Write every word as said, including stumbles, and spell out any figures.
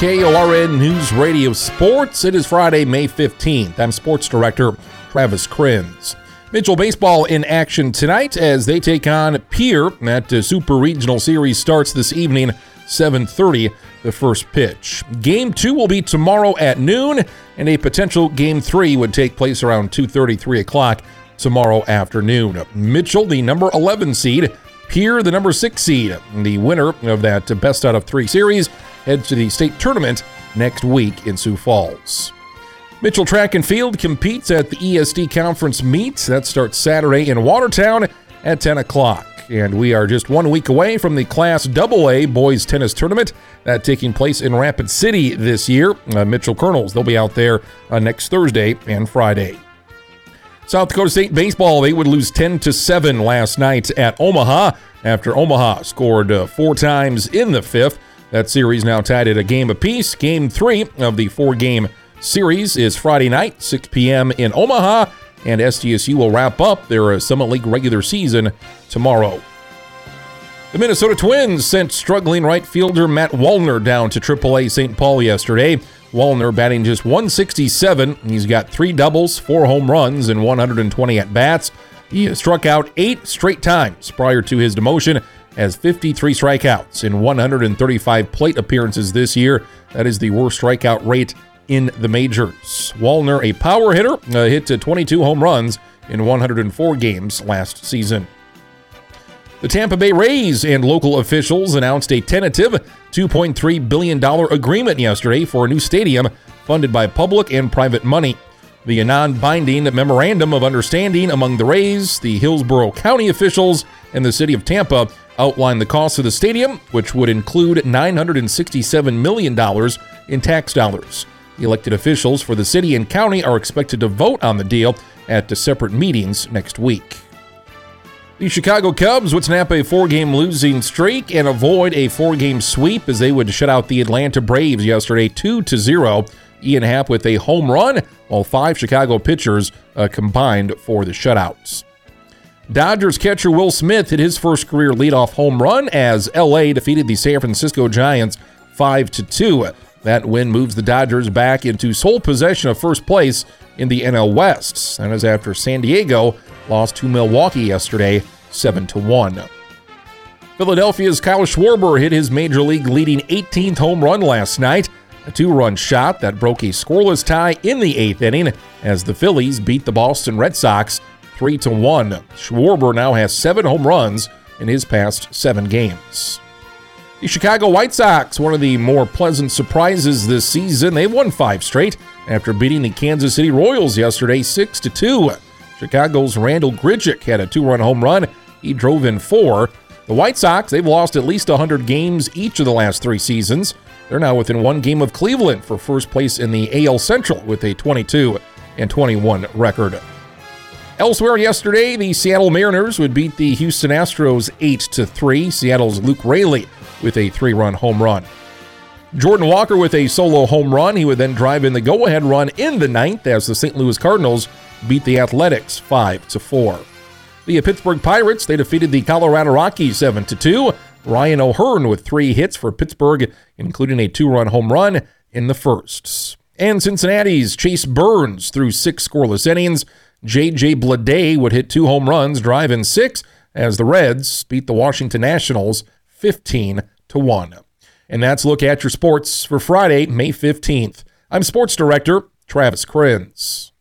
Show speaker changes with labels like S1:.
S1: K O R N News Radio Sports. It is Friday, May fifteenth. I'm Sports Director Travis Krenz. Mitchell baseball in action tonight as they take on Pierre. That uh, Super Regional Series starts this evening, seven thirty, the first pitch. Game two will be tomorrow at noon, and a potential game three would take place around two thirty, three o'clock tomorrow afternoon. Mitchell, the number eleven seed, Pierre, the number six seed. The winner of that best out of three series heads to the state tournament next week in Sioux Falls. Mitchell Track and Field competes at the E S D Conference Meet. That starts Saturday in Watertown at ten o'clock. And we are just one week away from the Class double A Boys Tennis Tournament that taking place in Rapid City this year. Uh, Mitchell Colonels, they'll be out there uh, next Thursday and Friday. South Dakota State baseball, they would lose ten to seven last night at Omaha after Omaha scored uh, four times in the fifth. That series now tied at a game apiece. Game three of the four-game series is Friday night, six p.m. in Omaha, and S D S U will wrap up their Summit League regular season tomorrow. The Minnesota Twins sent struggling right fielder Matt Wallner down to triple A Saint Paul yesterday. Wallner batting just one sixty-seven. He's got three doubles, four home runs, and one hundred twenty at-bats. He has struck out eight straight times prior to his demotion, has fifty-three strikeouts in one hundred thirty-five plate appearances this year. That is the worst strikeout rate in the majors. Wallner, a power hitter, uh, hit to twenty-two home runs in one hundred four games last season. The Tampa Bay Rays and local officials announced a tentative two point three billion dollars agreement yesterday for a new stadium funded by public and private money. The non-binding memorandum of understanding among the Rays, the Hillsborough County officials, and the city of Tampa outlined the cost of the stadium, which would include nine hundred sixty-seven million dollars in tax dollars. The elected officials for the city and county are expected to vote on the deal at the separate meetings next week. The Chicago Cubs would snap a four-game losing streak and avoid a four-game sweep as they would shut out the Atlanta Braves yesterday two to zero. Ian Happ with a home run, while five Chicago pitchers uh, combined for the shutouts. Dodgers catcher Will Smith hit his first career leadoff home run as L A defeated the San Francisco Giants five to two. That win moves the Dodgers back into sole possession of first place in the N L West. That is after San Diego lost to Milwaukee yesterday, seven to one. Philadelphia's Kyle Schwarber hit his major league leading eighteenth home run last night, a two-run shot that broke a scoreless tie in the eighth inning as the Phillies beat the Boston Red Sox three to one. Schwarber now has seven home runs in his past seven games. The Chicago White Sox, one of the more pleasant surprises this season, they won five straight after beating the Kansas City Royals yesterday six to two. Chicago's Randall Grichuk had a two-run home run. He drove in four. The White Sox, they've lost at least one hundred games each of the last three seasons. They're now within one game of Cleveland for first place in the A L Central with a twenty-two and twenty-one record. Elsewhere yesterday, the Seattle Mariners would beat the Houston Astros eight to three. Seattle's Luke Raley with a three-run home run. Jordan Walker with a solo home run. He would then drive in the go-ahead run in the ninth as the Saint Louis Cardinals beat the Athletics five to four. The Pittsburgh Pirates, they defeated the Colorado Rockies seven to two. Ryan O'Hearn with three hits for Pittsburgh, including a two-run home run in the first. And Cincinnati's Chase Burns threw six scoreless innings. J J Bleday would hit two home runs, drive in six, as the Reds beat the Washington Nationals fifteen to one. And that's a look at your sports for Friday, May fifteenth. I'm Sports Director Travis Krenz.